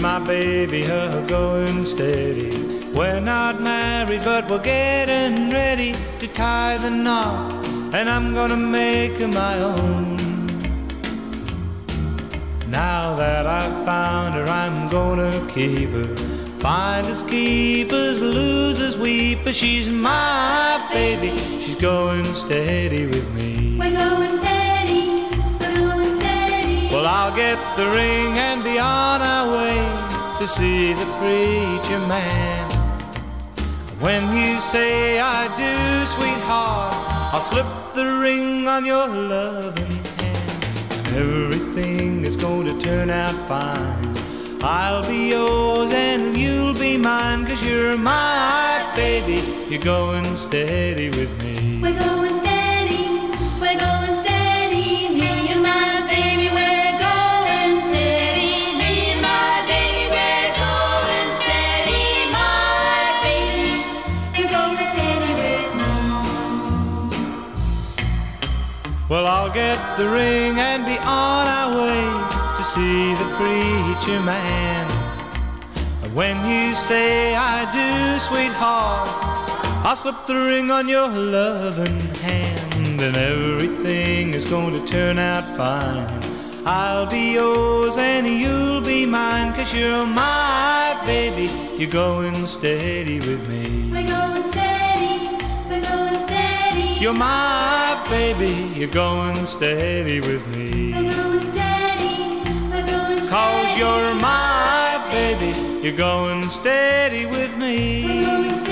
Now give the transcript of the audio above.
and my baby are going steady. We're not married, but we're getting ready to tie the knot, and I'm gonna make her my own. Now that I've found her, I'm gonna keep her. Finders, keepers, losers, weepers. She's my baby, she's going steady with me. We're going steady, we're going steady. Well, I'll get the ring and be on our way to see the preacher man. When you say I do, sweetheart, I'll slip the ring on your loving hand, and everything is going to turn out fine. I'll be yours and you'll be mine, 'cause you're my baby, you're going steady with me. We're going steady, we're going steady. Me and my baby, we're going steady. Me and my baby, we're going steady. My baby, you're going steady with me. Well, I'll get the ring and be on our way to see the preacher man. And when you say I do, sweetheart, I'll slip the ring on your loving hand, and everything is going to turn out fine. I'll be yours and you'll be mine, 'cause you're my baby, you're going steady with me. We're going steady, we're going steady. You're my baby, you're going steady with me. We're going steady, we're going steady. 'Cause you're my baby, you're going steady with me. We're going steady.